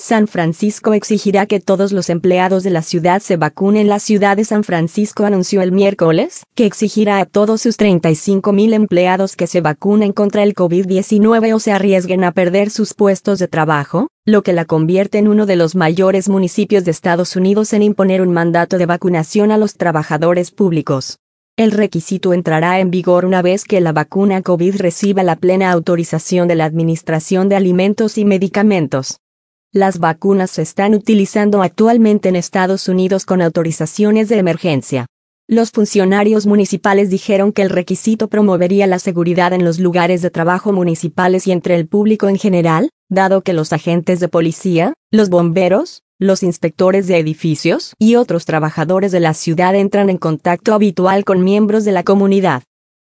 San Francisco exigirá que todos los empleados de la ciudad se vacunen. La ciudad de San Francisco anunció el miércoles que exigirá a todos sus 35,000 empleados que se vacunen contra el COVID-19 o se arriesguen a perder sus puestos de trabajo, lo que la convierte en uno de los mayores municipios de Estados Unidos en imponer un mandato de vacunación a los trabajadores públicos. El requisito entrará en vigor una vez que la vacuna COVID reciba la plena autorización de la Administración de Alimentos y Medicamentos. Las vacunas se están utilizando actualmente en Estados Unidos con autorizaciones de emergencia. Los funcionarios municipales dijeron que el requisito promovería la seguridad en los lugares de trabajo municipales y entre el público en general, dado que los agentes de policía, los bomberos, los inspectores de edificios y otros trabajadores de la ciudad entran en contacto habitual con miembros de la comunidad.